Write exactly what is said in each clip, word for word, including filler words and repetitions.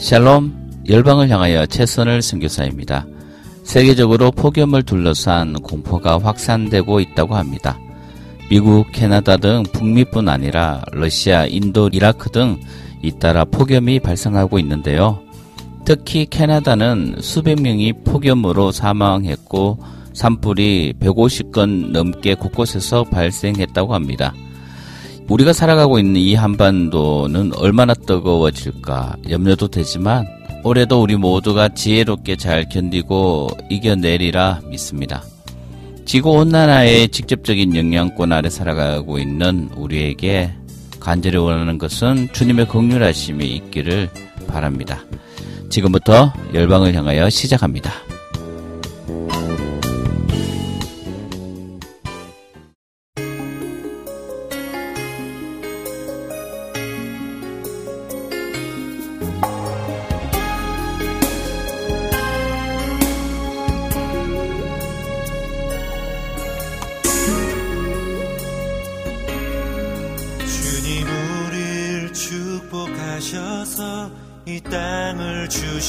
샬롬, 열방을 향하여 최선을 선교사입니다. 세계적으로 폭염을 둘러싼 공포가 확산되고 있다고 합니다. 미국, 캐나다 등 북미뿐 아니라 러시아, 인도, 이라크 등 잇따라 폭염이 발생하고 있는데요. 특히 캐나다는 수백 명이 폭염으로 사망했고 산불이 백오십 건 넘게 곳곳에서 발생했다고 합니다. 우리가 살아가고 있는 이 한반도는 얼마나 뜨거워질까 염려도 되지만 올해도 우리 모두가 지혜롭게 잘 견디고 이겨내리라 믿습니다. 지구온난화의 직접적인 영향권 아래 살아가고 있는 우리에게 간절히 원하는 것은 주님의 긍휼하심이 있기를 바랍니다. 지금부터 열방을 향하여 시작합니다. 이 땅을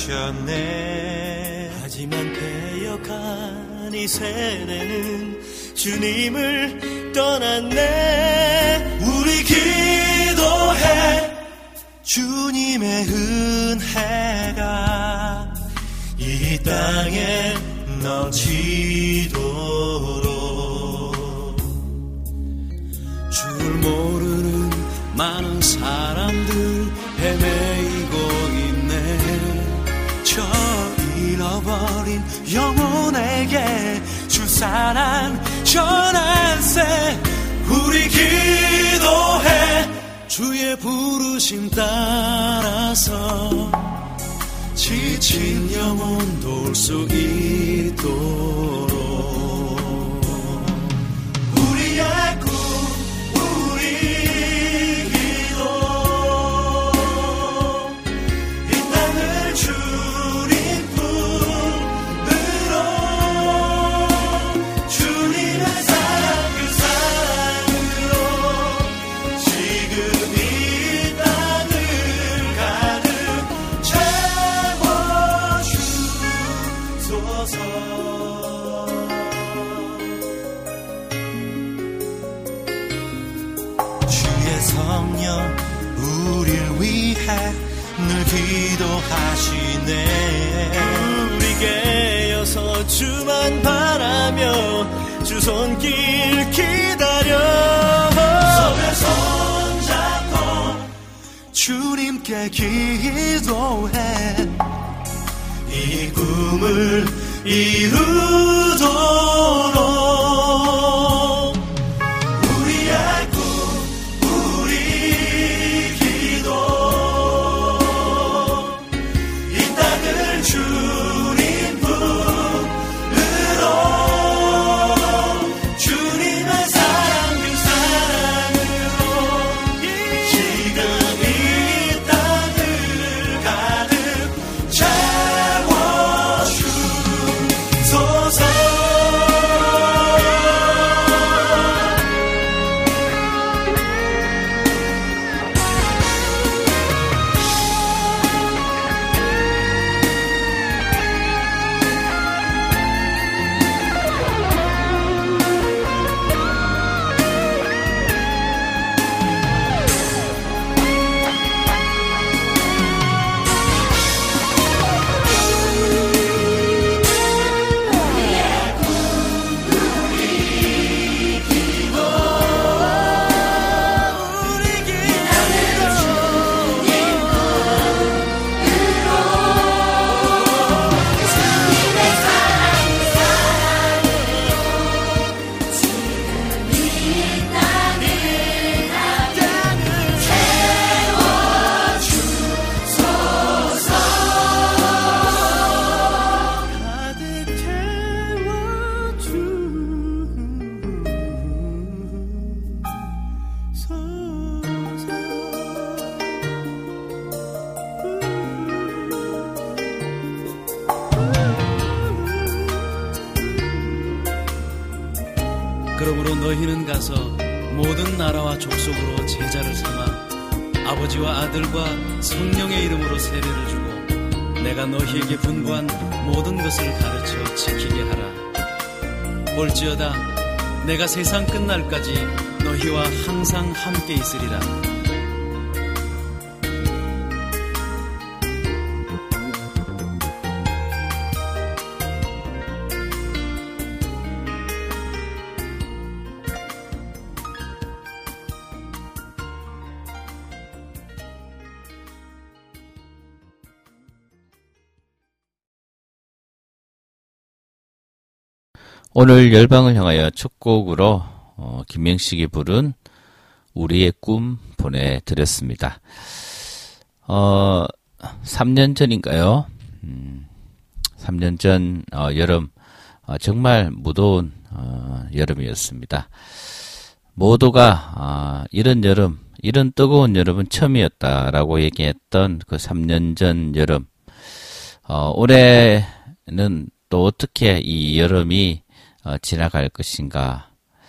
주셨네. 하지만 패역한 이 세대는 주님을 떠났네. 우리 기도해 주님의 은혜가 이 땅에 넘치도록. 주를 모르는 많은 사람들 헤매이고 있네. 저 잃어버린 영혼에게 주 사랑 전할세. 우리 기도해 주의 부르심 따라서 지친 영혼 도울 수 있도록. 우리의 꿈 성령 우릴 위해 늘 기도하시네. 우리에게 여서 주만 바라며 주 손길 기다려. 손에 손잡고 주님께 기도해 이 꿈을 이루도록. 그러므로 너희는 가서 모든 나라와 족속으로 제자를 삼아 아버지와 아들과 성령의 이름으로 세례를 주고 내가 너희에게 분부한 모든 것을 가르쳐 지키게 하라. 볼지어다 내가 세상 끝날까지 너희와 항상 함께 있으리라. 오늘 열방을 향하여 첫 곡으로 어, 김명식이 부른 우리의 꿈 보내드렸습니다. 어, 삼 년 전인가요? 음, 삼 년 전 어, 여름 어, 정말 무더운 어, 여름이었습니다. 모두가 어, 이런 여름, 이런 뜨거운 여름은 처음이었다라고 얘기했던 그 삼 년 전 여름. 어, 올해는 또 어떻게 이 여름이 어, 지나갈 것인가,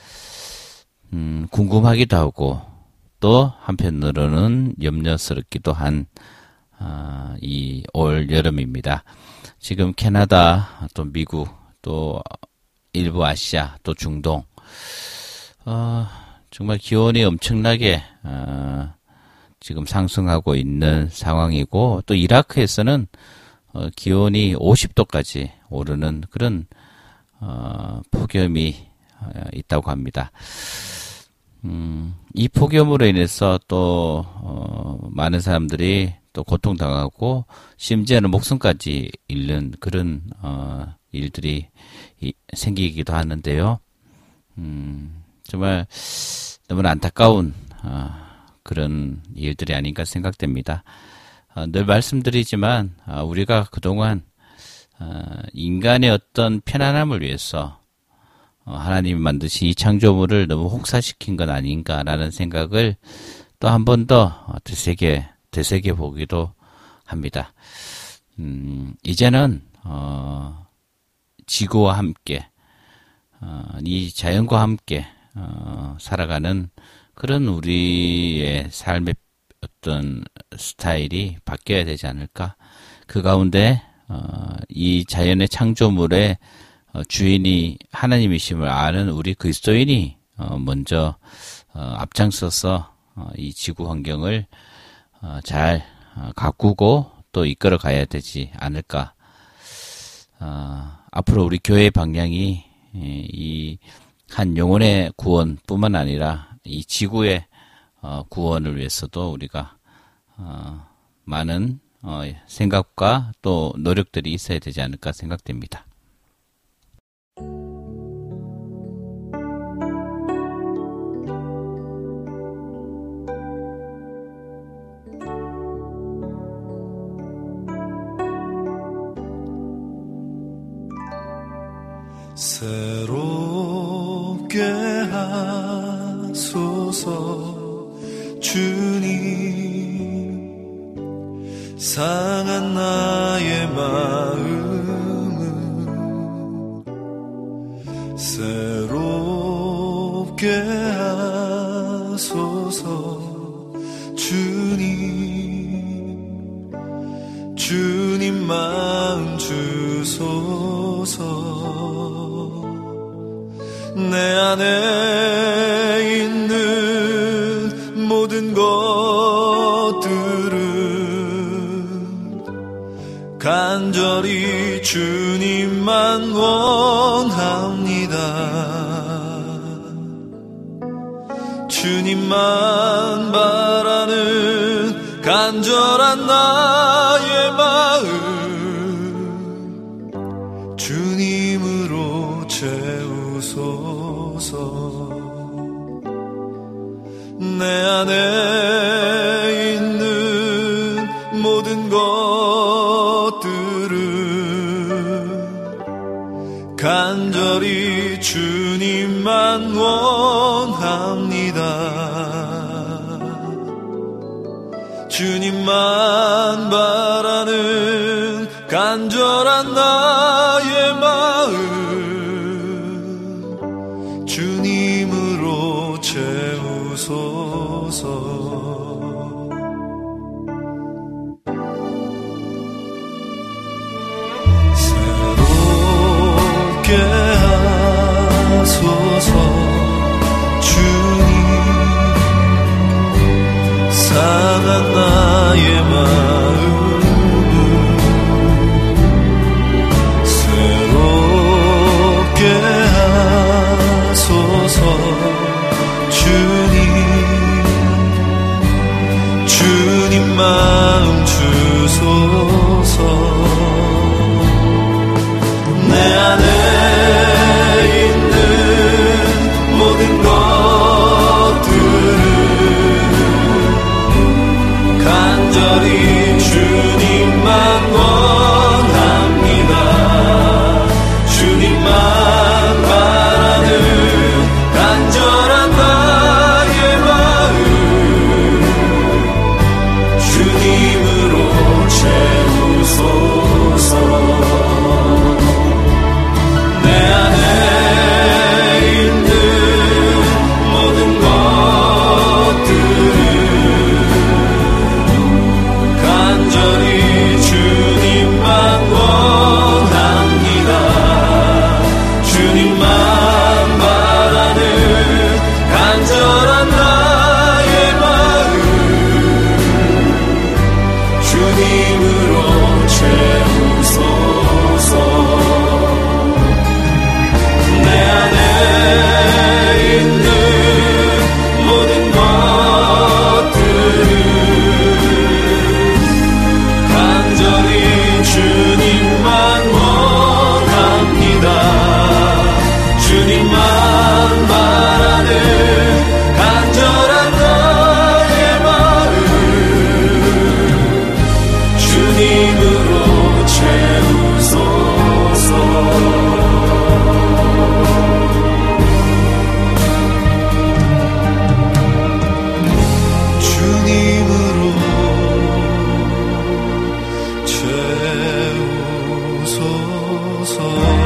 음, 궁금하기도 하고, 또 한편으로는 염려스럽기도 한, 어, 이 올 여름입니다. 지금 캐나다, 또 미국, 또 일부 아시아, 또 중동, 어, 정말 기온이 엄청나게, 어, 지금 상승하고 있는 상황이고, 또 이라크에서는 어, 기온이 오십 도까지 오르는 그런 어, 폭염이 어, 있다고 합니다. 음, 이 폭염으로 인해서 또 어, 많은 사람들이 또 고통당하고 심지어는 목숨까지 잃는 그런 어, 일들이 이, 생기기도 하는데요. 음, 정말 너무나 안타까운 어, 그런 일들이 아닌가 생각됩니다. 어, 늘 말씀드리지만 어, 우리가 그동안 어, 인간의 어떤 편안함을 위해서 어, 하나님이 만드신 이 창조물을 너무 혹사시킨 건 아닌가라는 생각을 또 한 번 더 되새겨, 되새겨 보기도 합니다. 음, 이제는 어, 지구와 함께 어, 이 자연과 함께 어, 살아가는 그런 우리의 삶의 어떤 스타일이 바뀌어야 되지 않을까. 그 가운데 어, 이 자연의 창조물의 어, 주인이 하나님이심을 아는 우리 그리스도인이 어, 먼저 어, 앞장서서 어, 이 지구 환경을 어, 잘 어, 가꾸고 또 이끌어 가야 되지 않을까. 어, 앞으로 우리 교회의 방향이 이 한 영혼의 구원뿐만 아니라 이 지구의 어, 구원을 위해서도 우리가 어, 많은 어, 생각과 또 노력들이 있어야 되지 않을까 생각됩니다. 새롭게 하소서 주님, 상한 나의 마음은 새롭게 하소서 주님, 주님 마음 주소서. 내 안에 있는 모든 것들은 간절히 주님만 원합니다. 주님만 바라는 간절한 나의 마음 주님으로 채우소서. 내 안에 있는 모든 것들은 간절히 주님만 원합니다. 주님만 바라는 간절한 나의 마음 주님으로 채우소서. 하소서. 주님 상한 나의 마음을 새롭게 하소서. 주님 주님 마음 주소서. 내 안에 있는 모든 것들을 간절히 주님만 원합니다. 주님만 바라는 간절한 나의 마음 주님으로 채우소서. 내 안에 있는 모든 것들을 간절히 주님만 원합니다. 주님만 바라는 간절한 나의 마음 주님으로 채우소서. 내 안에 있는 모든 것들을 간절히 주님만 원합니다. 주님만 바라는 간절한 나의 마음 주님으로 채우소서. 주님으로 채우소서.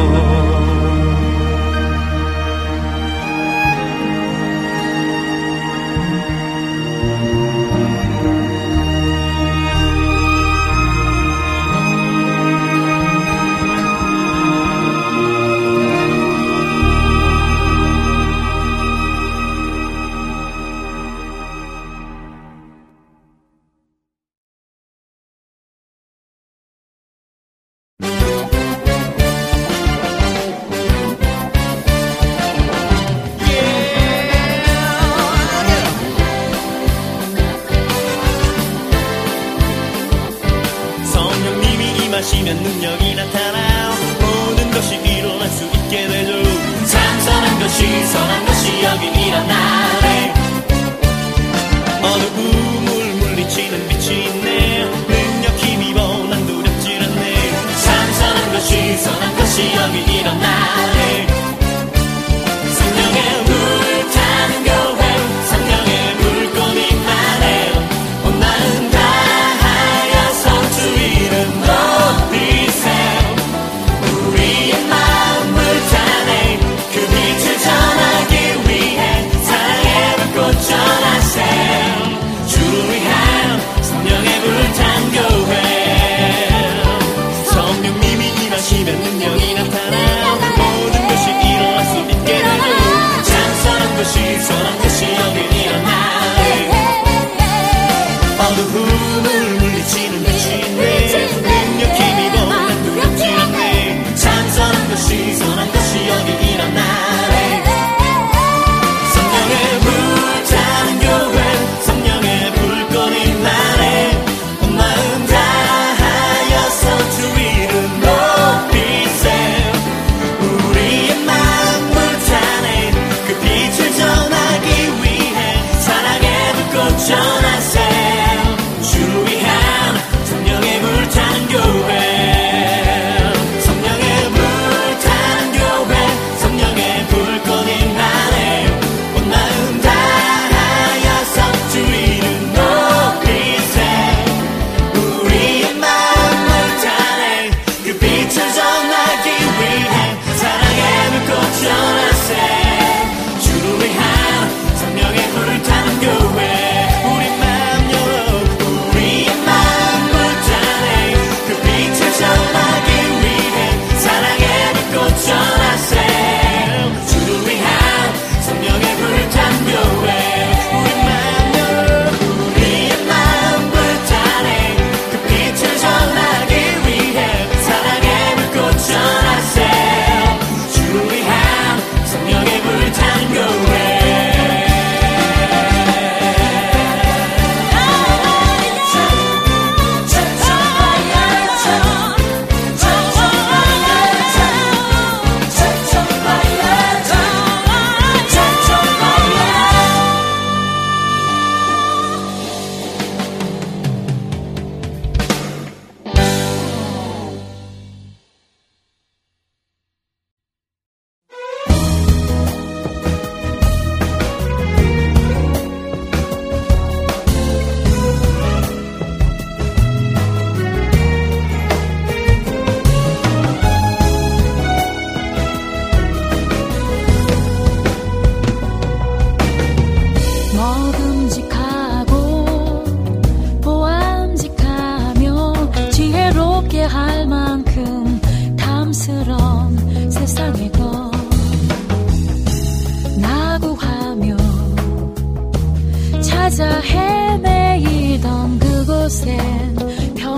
성령님이 임하시면 능력이 나타나요. 모든 것이 일어날 수 있게 되죠. 참선한 것이 선한 것이 여기 일어나네. 어두움을 물리치는 빛이 있네. 능력 힘입어 난 두렵질 않네. 참선한 것이 선한 것이 여기 일어나네. 성령의 불타는 교회 성령의 불꽃이 나네. 온 마음 다하여서 주 이름 높이세요. 우리의 마음 불타네. 그 빛을 전하기 위해 사랑의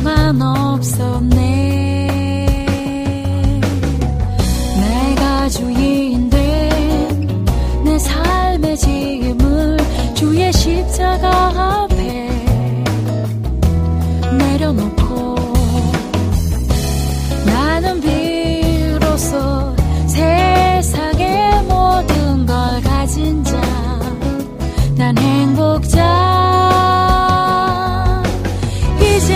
동안 없었네. 내가 주인 된 내 삶의 짐을 주의 십자가 앞에 내려놓고 나는 비로소 세상의 모든 걸 가진 자, 난 행복자. 이제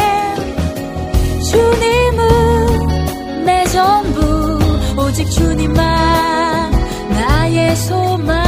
주님은 내 전부, 오직 주님만 나의 소망.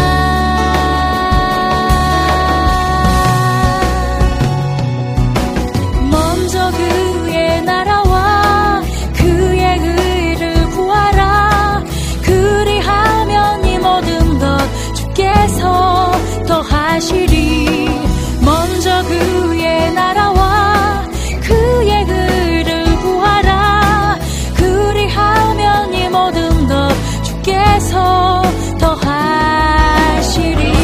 먼저 그의 나라와 그의 의를 구하라. 그리하면 이 모든 것 주께서 더하시리. 먼저 그의 나라와 그의 의를 구하라. 그리하면 이 모든 것 주께서 더하시리.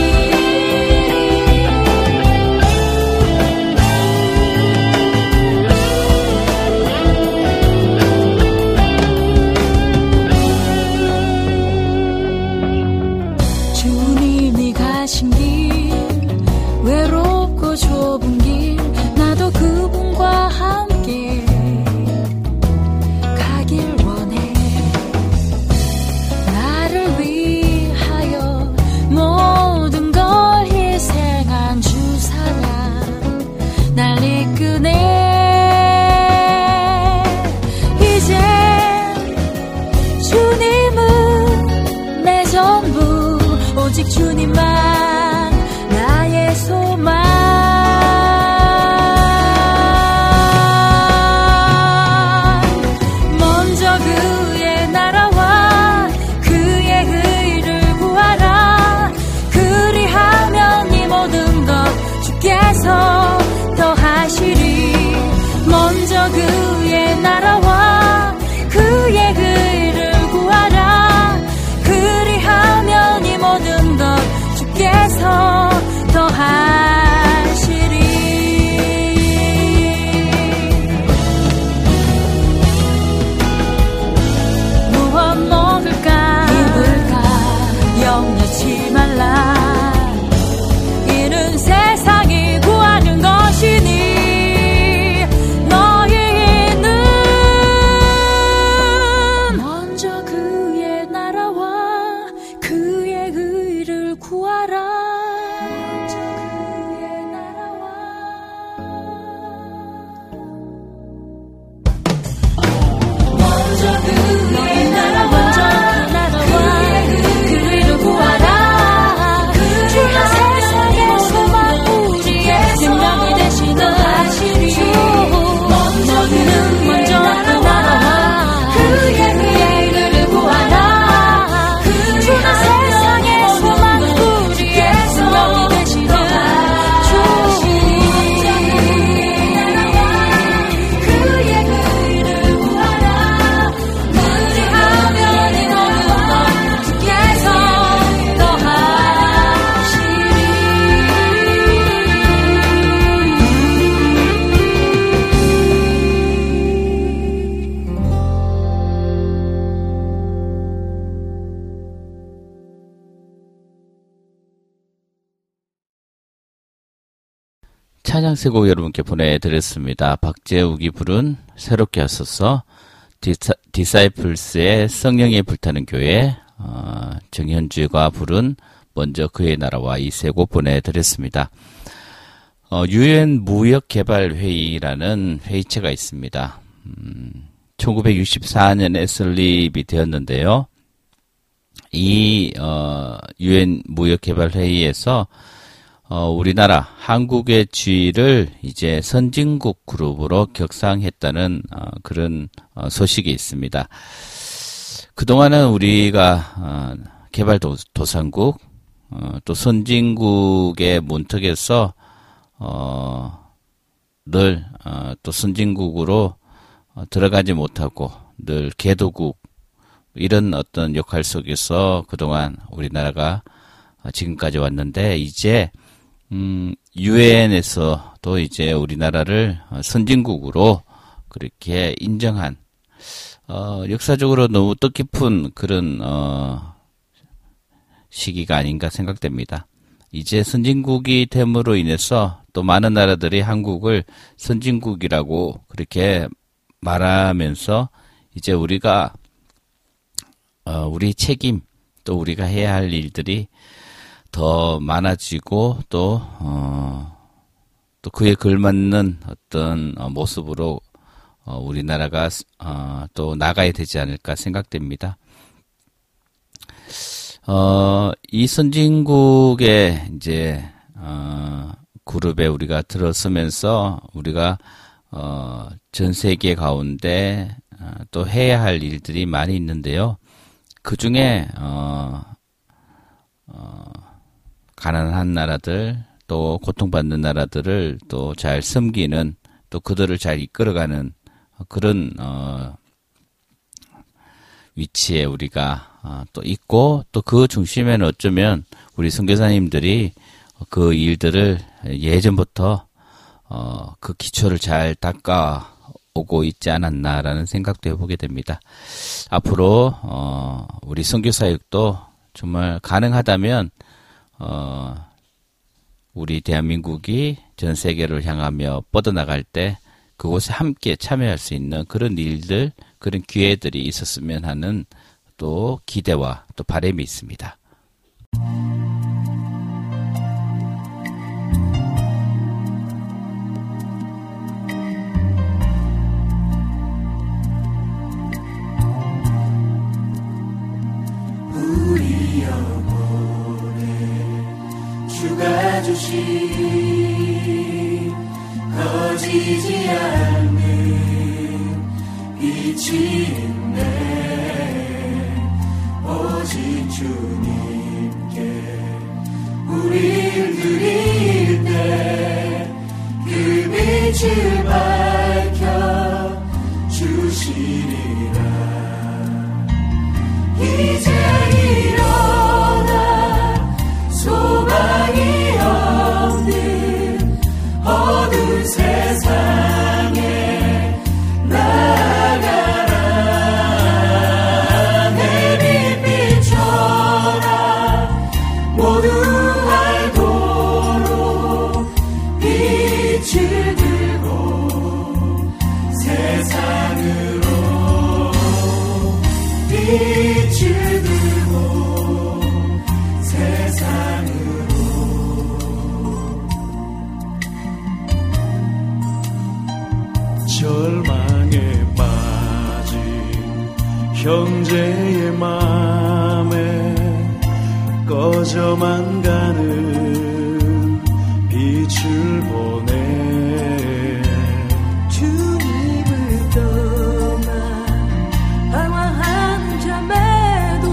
주님이 가신 길, 외롭고 좁은 길, 나도 그분과 함께 가길 원해. 나를 위하여 모든 걸 희생한 주 사랑 날 이끄네. 이제 주님은 내 전부, 오직 주님만 나의 소망. 먼저 그의 나라와 그의 의를 구하라. 그리하면 이 모든 것 주께서 더하시리. 먼저 그의 나라와 그의 의를 구하라. 그리하면 이 모든 것 주께서 더하시리. 무엇 먹을까 입을까 염려치 말라. 이는 세상이 구하는 것이니 너희는 먼저 그의 나라와 그의 의를 구하라. 먼저 그의 나라와 먼저 그의 나라와 그의 의를 구하라. 주여 세상의 소망 우리의 생명이 되시는 주. 먼저 그는 먼저 그 나라와 그의 의를 구하라. 주여 세상의 소망 우리의 생명이 되시는 주. 그의 의를 구하라. 그리하면 이 모든 것 주께서 더하시리. 찬양 세 곡 여러분께 보내드렸습니다. 박재욱이 부른 새롭게 하소서, 디사, 디사이플스의 성령이 불타는 교회, 어, 정현주가 부른 먼저 그의 나라와 이 세 곡 보내드렸습니다. 어, 유엔 무역개발회의라는 회의체가 있습니다. 음, 천구백육십사 년에 설립이 되었는데요. 이 어, 유엔 무역개발회의에서 어, 우리나라 한국의 지위를 이제 선진국 그룹으로 격상했다는 어, 그런 어, 소식이 있습니다. 그동안은 우리가 어, 개발도상국 어, 또 선진국의 문턱에서 어, 늘 어, 또 선진국으로 어, 들어가지 못하고 늘 개도국 이런 어떤 역할 속에서 그동안 우리나라가 어, 지금까지 왔는데 이제 음, 유엔에서 또 이제 우리나라를 선진국으로 그렇게 인정한 어, 역사적으로 너무 뜻깊은 그런 어, 시기가 아닌가 생각됩니다. 이제 선진국이 됨으로 인해서 또 많은 나라들이 한국을 선진국이라고 그렇게 말하면서 이제 우리가 어, 우리 책임 또 우리가 해야 할 일들이 더 많아지고 또 어, 또 그에 걸맞는 어떤 어, 모습으로 어, 우리나라가 어, 또 나가야 되지 않을까 생각됩니다. 어, 이 선진국의 이제 어, 그룹에 우리가 들어서면서 우리가 어, 전 세계 가운데 어, 또 해야 할 일들이 많이 있는데요. 그 중에 어, 어, 가난한 나라들 또 고통받는 나라들을 또 잘 섬기는 또 그들을 잘 이끌어가는 그런 어, 위치에 우리가 어, 또 있고 또 그 중심에는 어쩌면 우리 선교사님들이 그 일들을 예전부터 어, 그 기초를 잘 닦아오고 있지 않았나라는 생각도 해보게 됩니다. 앞으로 어, 우리 선교사역도 정말 가능하다면 어, 우리 대한민국이 전 세계를 향하며 뻗어나갈 때 그곳에 함께 참여할 수 있는 그런 일들, 그런 기회들이 있었으면 하는 또 기대와 또 바람이 있습니다. 우리 영혼에 주가 주신 거지지 않는 빛이 있네. 오직 주님께 우릴 드릴 때 그 빛을 밝혀 주시리라. 이제 일어나 소망이 없는 어두운 세상에 나아가라. 내 빛 비춰라. 모두 알도록 빛을 들고 세상으로 빛을 들고 세상으로. 절망에 빠진 형제의 맘에 꺼져만 가는 빛을 보내. 주님을 떠나 방황하는 자매도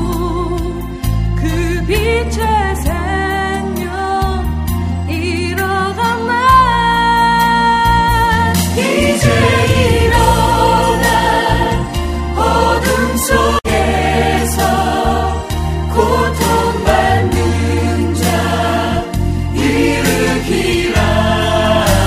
그 빛의 생명 잃어갔네. 이제 일어나 어둠 속에서 고통받는 자 일으키라.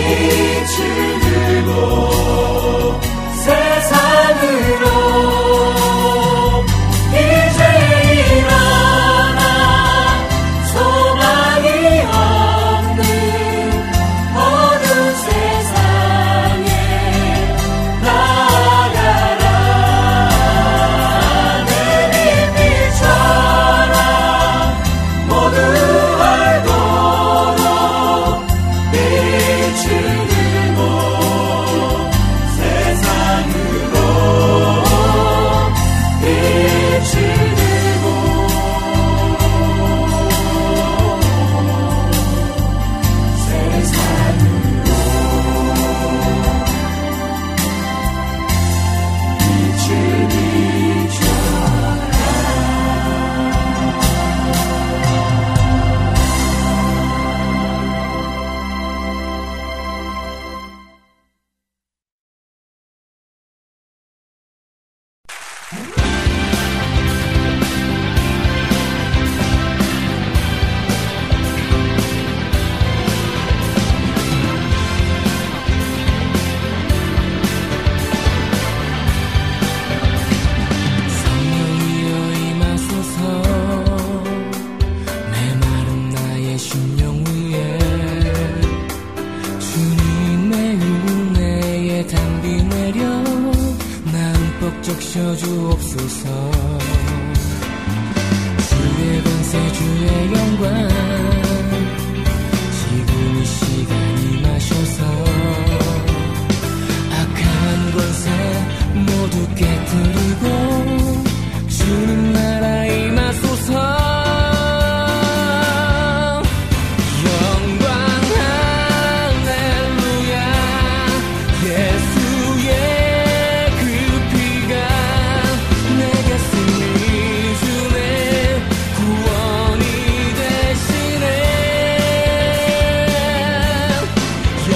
영광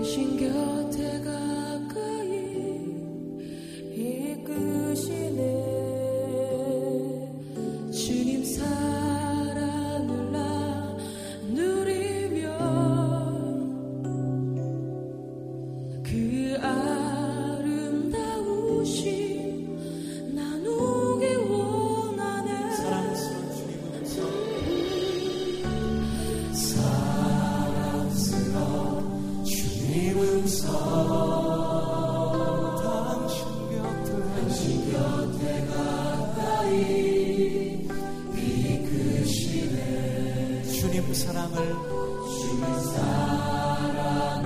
주님 사랑을 주님 사랑을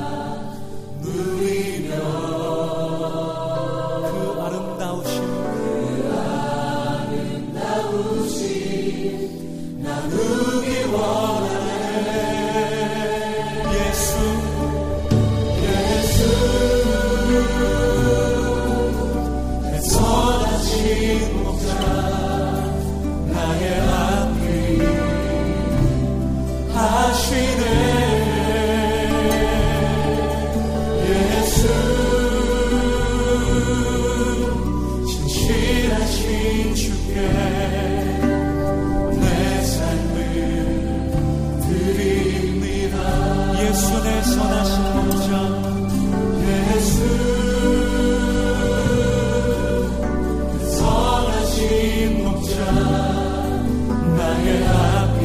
누리며 그 아름다우심 그 아름다우심 나누기 원하네. 예수 예수 내 선하신 목자 나의 앞길 하시네. 예수 진실하신 주께 내 삶을 드립니다. 예수 내 선하신 목자 예수 선하신 목자 나의 앞길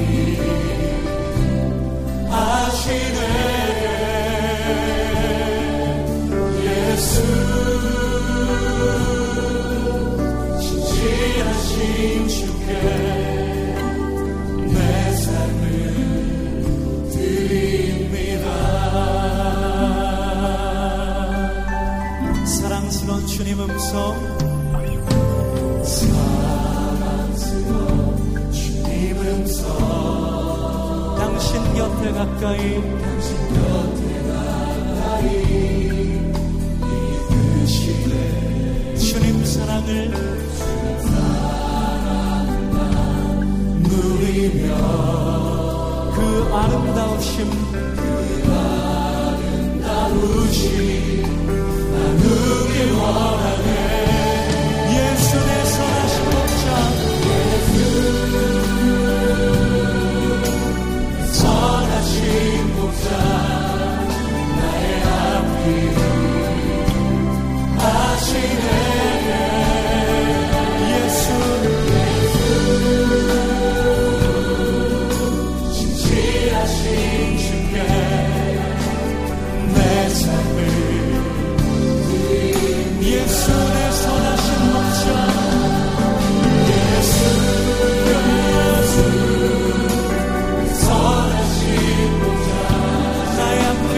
하시네. 예수 진실하신 주께 내 삶을 드립니다. 사랑스러운 주님 음성 사랑스러운 주님 음성 당신 곁에 가까이 당신 곁에 가까이 이끄시네. 주님 사랑을 주님 사랑을 누리며 그 아름다우심 그 아름다우심 나누기 원하네. 예수 내 선하신 목자 예수 선하신 목자 나의 앞길 하시네. 예수 진실하신 주께 내 삶을 예수 내 선하신 목자 예수 예수 선하신 목자 나의 앞길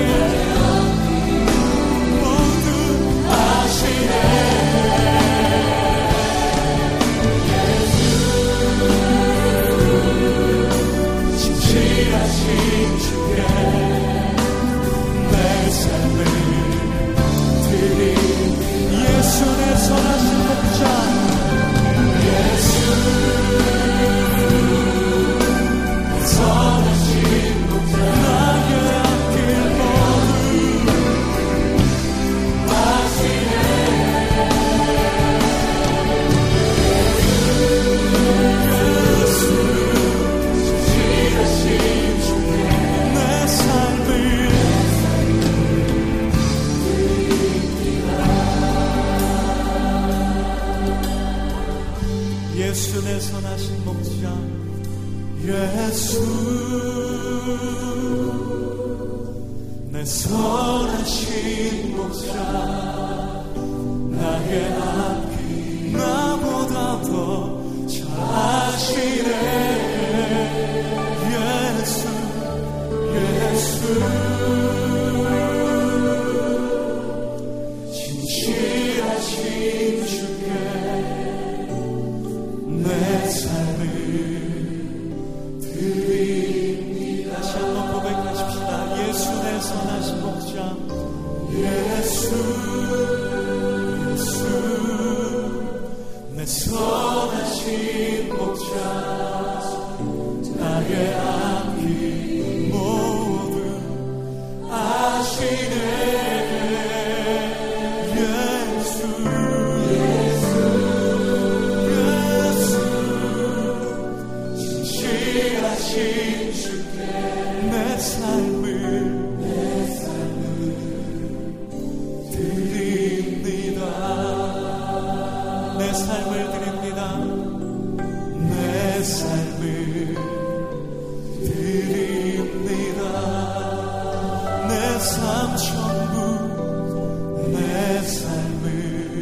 모두 아시네. 예수 진실하신 주께 내 삶을 드리 예수 내 선하신 목자 예수 선하신 목자 나의 앞길 모두 아시네. 예수 진실하신 주께 내 삶을 예수 내 선하신 목자 예수 내 선하신 목자 나의 앞길 나보다 더 잘 아시네. 예수 예수 진실하신 주께 내 삶을 드립니다. 다시 한번 고백하십시다. 예수 내 선하신 목자 예수 예수 내 선하신 목자 나의 앞길 모두 아시네. 내 삶을 내 삶을 드립니다. 내 삶을 드립니다. 내 삶을 드립니다. 내 삶 전부 내 삶을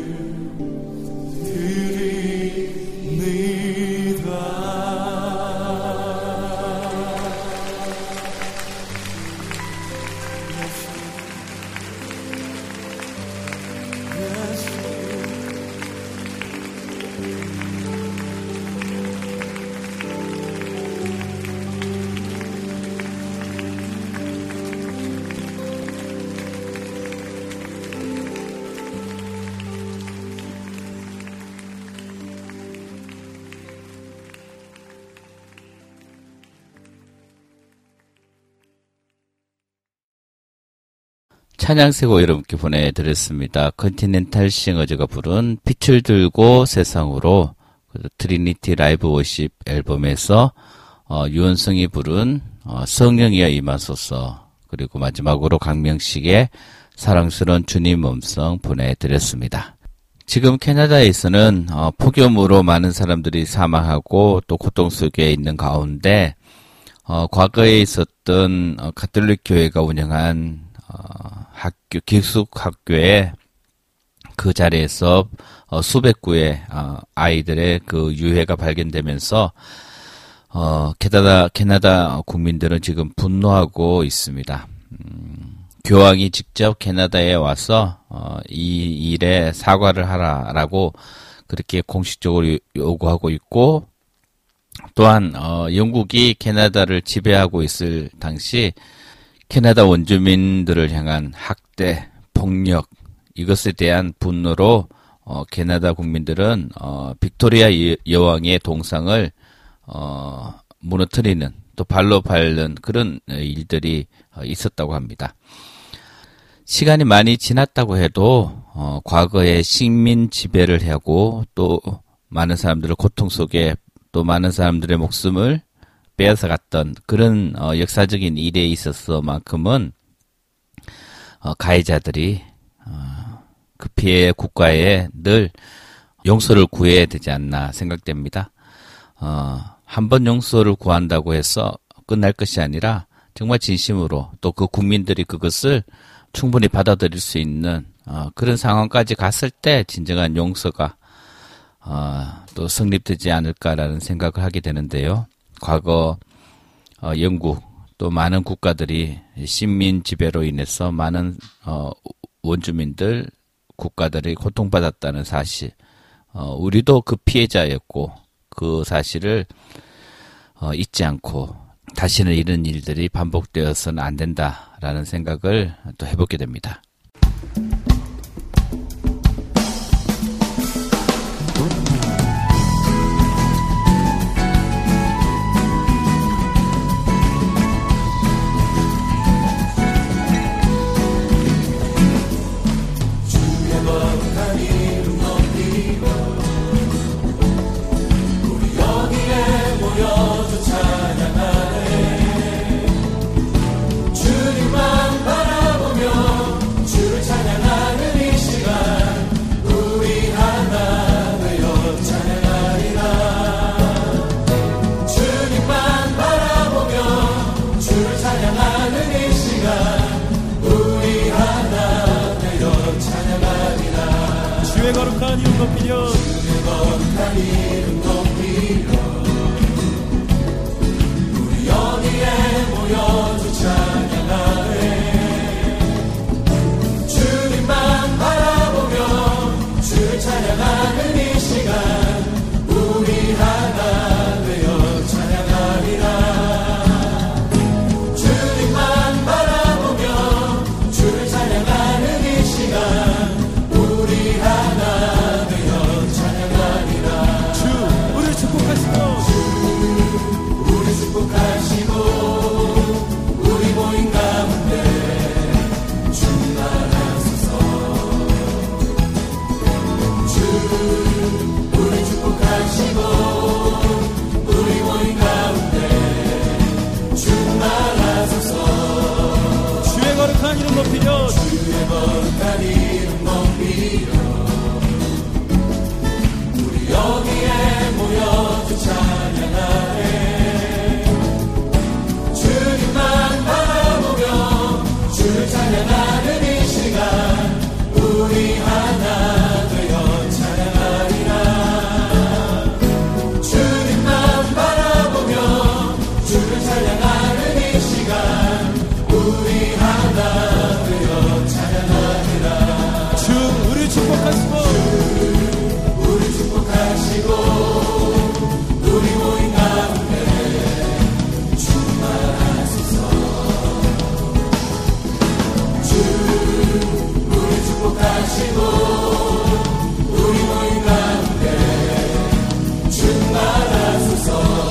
찬양세고 여러분께 보내드렸습니다. 컨티넨탈 싱어즈가 부른 빛을 들고 세상으로 트리니티 라이브 워십 앨범에서 어, 유원성이 부른 어, 성령이여 임하소서, 그리고 마지막으로 강명식의 사랑스러운 주님 음성 보내드렸습니다. 지금 캐나다에서는 어, 폭염으로 많은 사람들이 사망하고 또 고통 속에 있는 가운데 어, 과거에 있었던 어, 가톨릭 교회가 운영한 어, 학교, 기숙학교에 그 자리에서 어, 수백 구의 어, 아이들의 그 유해가 발견되면서 어, 캐나다, 캐나다 국민들은 지금 분노하고 있습니다. 음, 교황이 직접 캐나다에 와서 어, 이 일에 사과를 하라라고 그렇게 공식적으로 요구하고 있고, 또한 어, 영국이 캐나다를 지배하고 있을 당시 캐나다 원주민들을 향한 학대, 폭력, 이것에 대한 분노로 어, 캐나다 국민들은 어, 빅토리아 여왕의 동상을 어, 무너뜨리는, 또 발로 밟는 그런 일들이 어, 있었다고 합니다. 시간이 많이 지났다고 해도 어, 과거에 식민 지배를 하고 또 많은 사람들을 고통 속에, 또 많은 사람들의 목숨을 빼앗아갔던 그런 어, 역사적인 일에 있어서만큼은 어, 가해자들이 어, 그 피해 국가에 늘 용서를 구해야 되지 않나 생각됩니다. 어, 한 번 용서를 구한다고 해서 끝날 것이 아니라 정말 진심으로 또 그 국민들이 그것을 충분히 받아들일 수 있는 어, 그런 상황까지 갔을 때 진정한 용서가 어, 또 성립되지 않을까라는 생각을 하게 되는데요. 과거 어, 영국 또 많은 국가들이 식민 지배로 인해서 많은 어, 원주민들, 국가들이 고통받았다는 사실, 어, 우리도 그 피해자였고 그 사실을 어, 잊지 않고 다시는 이런 일들이 반복되어서는 안 된다라는 생각을 또 해보게 됩니다. 주의 거룩한 이름 높이려, 주의 거룩한 이름 높이려, 우리 여기에 모여서 찬양하네. 주님만 바라보며 주를 찬양하는 이 시간, 우리 하나 되어 찬양하리라. 주님만 바라보며 주를 찬양하는 이 시간, 하나 되어 찬양하리라. 주 우리를 축복하시고, 주 우리 축복하시고, 거룩한 이름 높이려 우리 여기에 모여 주 찬양하네 주님만 바라보며 주를 찬양하는 이 시간 우리 하나 되어 찬양하리라 주님만 바라보며 주를 찬양하는 이 시간 우리 하나 되어 찬양하리라 주 우리 축복하시고 주 우리 축복하시고 우리 모임 가운데 충만하소서 주 우리 축복하시고 우리 모임 가운데 충만하소서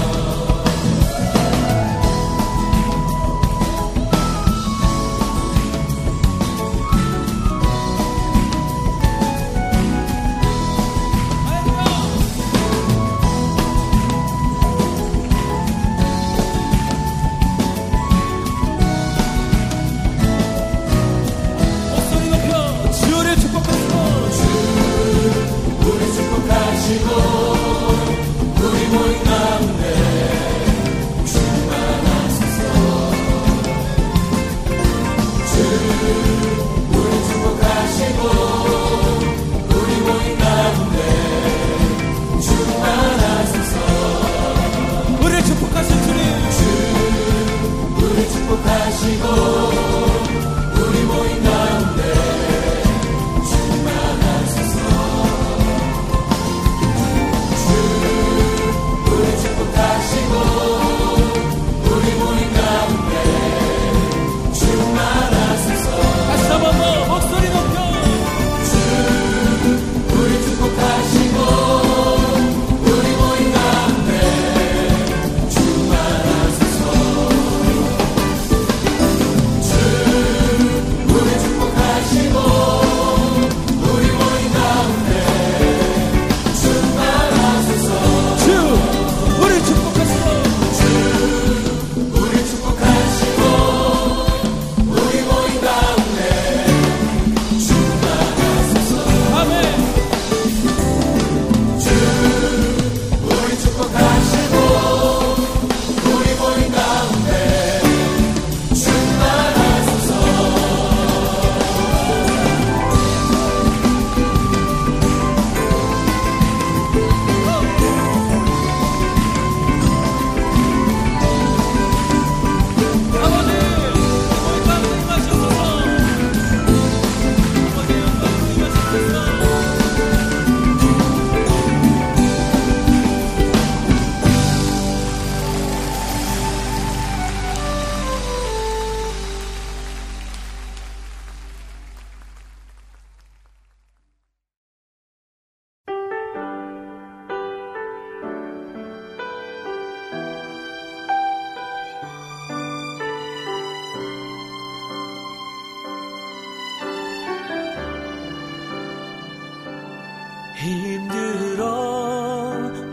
힘들어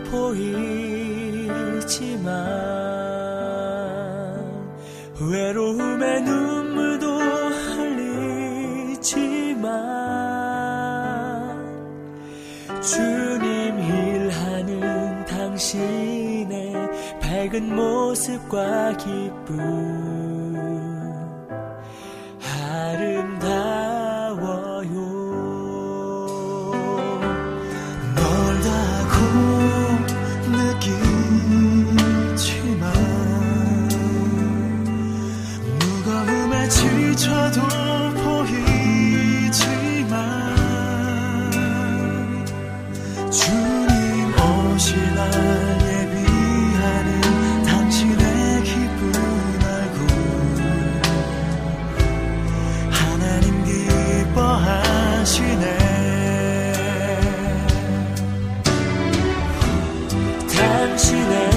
보이지만 외로움에 눈물도 흘리지만 주님 일하는 당신의 밝은 모습과 기쁨 아름다워요. 지쳐도 보이지만 주님 오실 날 예비하는 당신의 기쁨 알고 하나님 기뻐하시네. 당신의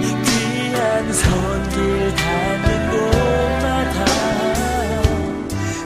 귀한 손길 닿는 곳마다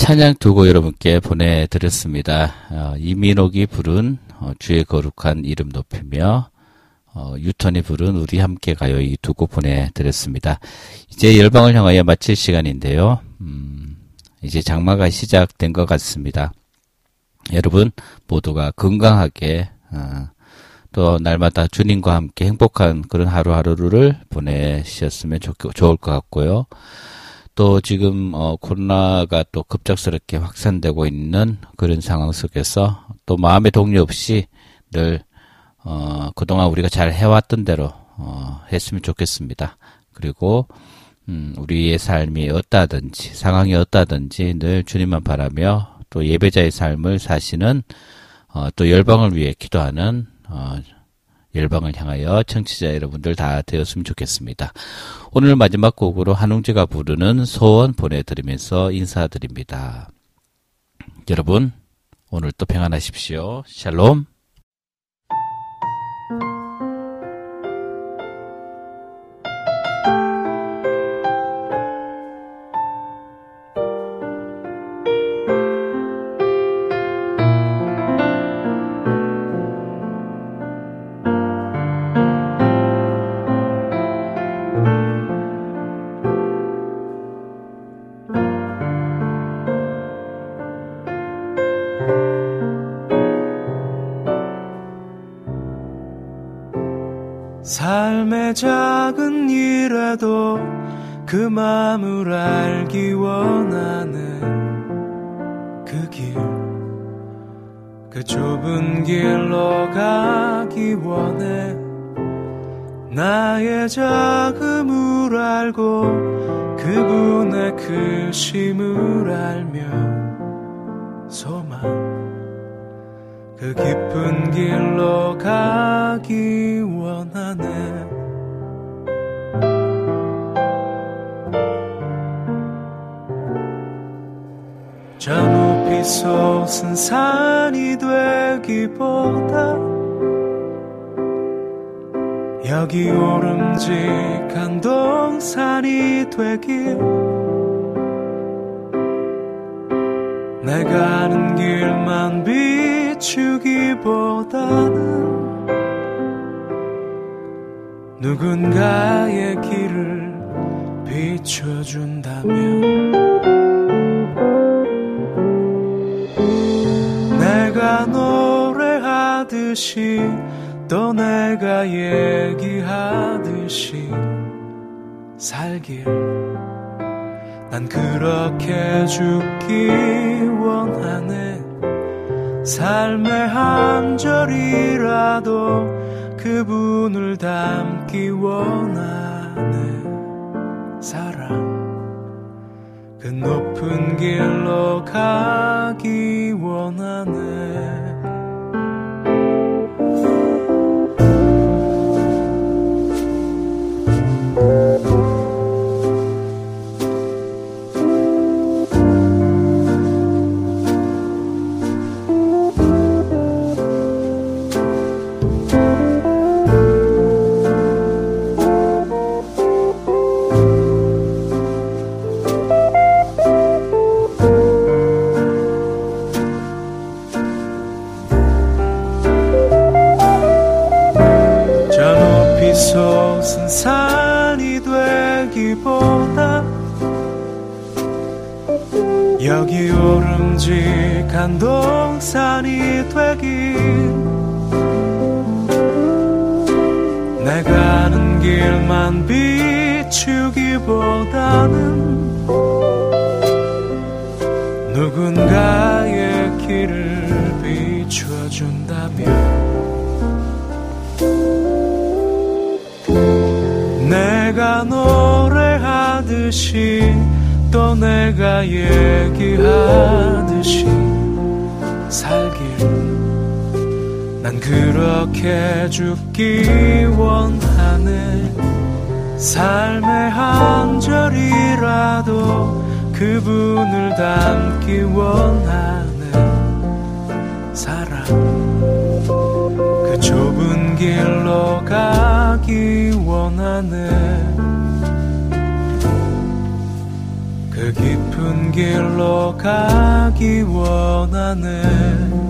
찬양 두 곡 여러분께 보내드렸습니다. 어, 이민옥이 부른 어, 주의 거룩한 이름 높이며 어, 유턴이 부른 우리 함께 가요 이 두 곡 보내드렸습니다. 이제 열방을 향하여 마칠 시간인데요. 음, 이제 장마가 시작된 것 같습니다. 여러분 모두가 건강하게 어, 또 날마다 주님과 함께 행복한 그런 하루하루를 보내셨으면 좋, 좋을 것 같고요. 또 지금 어, 코로나가 또 급작스럽게 확산되고 있는 그런 상황 속에서 또 마음의 동요 없이 늘 어, 그동안 우리가 잘 해왔던 대로 어, 했으면 좋겠습니다. 그리고 음, 우리의 삶이 어떠하든지 상황이 어떠하든지 늘 주님만 바라며 또 예배자의 삶을 사시는 어, 또 열방을 위해 기도하는 어, 열방을 향하여 청취자 여러분들 다 되었으면 좋겠습니다. 오늘 마지막 곡으로 한웅재가 부르는 소원 보내드리면서 인사드립니다. 여러분 오늘 또 평안하십시오. 샬롬. 삶의 작은 일에도 그 마음을 알기 원하는 그 길, 그 좁은 길로 가기 원해. 나의 작음을 알고 그분의 크심을 알며 소망, 그 깊은 길로 가기 원하네. 저 높이 솟은 산이 되기보다 여기 오름직한 동산이 되길, 내가 아는 길만 비추기보다는 누군가의 길을 비춰준다면, 내가 노래하듯이 또 내가 얘기하듯이 살길, 난 그렇게 죽기 원하네. 삶의 한 절이라도 그분을 닮기 원하네. 사랑, 그 높은 길로 가기 원하네. 솟은 산이 되기보다 여기 오름직한 동산이 되길, 내가 아는 길만 비추기보다는 누군가의 길을 비춰준다면, 내가 노래하듯이 또 내가 얘기하듯이 살길, 난 그렇게 죽기 원하네. 삶의 한 절이라도 그분을 닮기 원하네. 사랑, 그 좁은 길로 가기 원하네. 그 깊은 길로 가기 원하네.